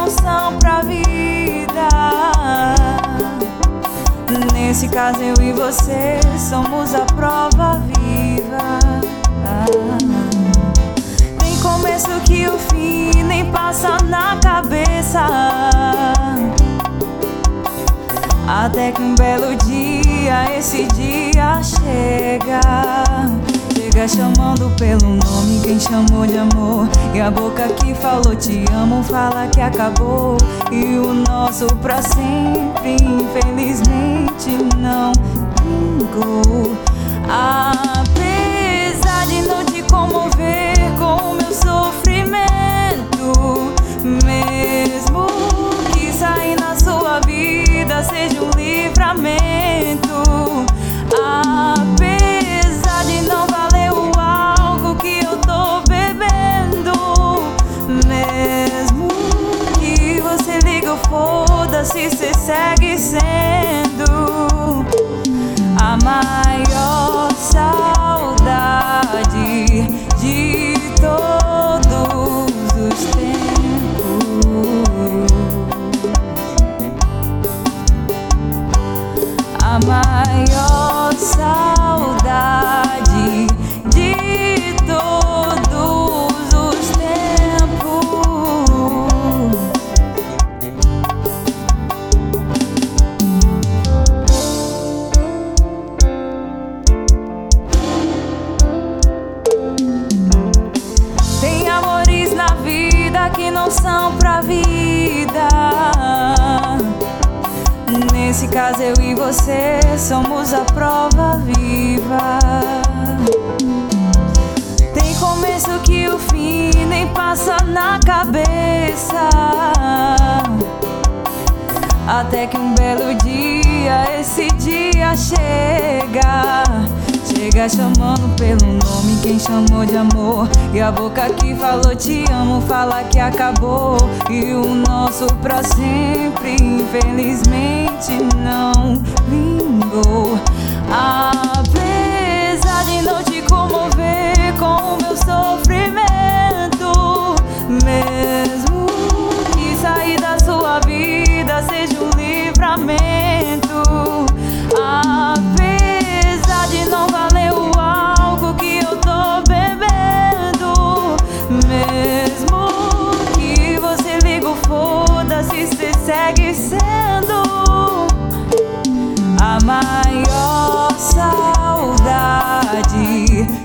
são pra vida. Nesse caso eu e você somos a prova viva. Nem começo que o fim nem passa na cabeça, até que um belo dia, esse dia chega. Chega chamando pelo nome quem chamou de amor, e a boca que falou te amo fala que acabou. E o nosso pra sempre infelizmente não vingou. Apesar de não te comover com o meu sofrimento, mesmo que sair na sua vida seja um livramento. Apesar de não valer o álcool que eu tô bebendo, mesmo que você liga o foda-se, cê segue sendo a maior saudade de todos os tempos. A maior saudade de todos os tempos. Tem amores na vida que não são pra vida. Nesse caso eu e você somos a prova viva. Tem começo que o fim nem passa na cabeça, até que um belo dia, esse dia chega. Chega chamando pelo nome quem chamou de amor, e a boca que falou te amo fala que acabou. E o nosso pra sempre infelizmente não vingou. Apesar de não te comover com o meu sofrimento, mesmo que sair da sua vida seja um livramento. Apesar de não valer o álcool que eu tô bebendo, mesmo que você liga o foda-se, cê segue sendo a maior saudade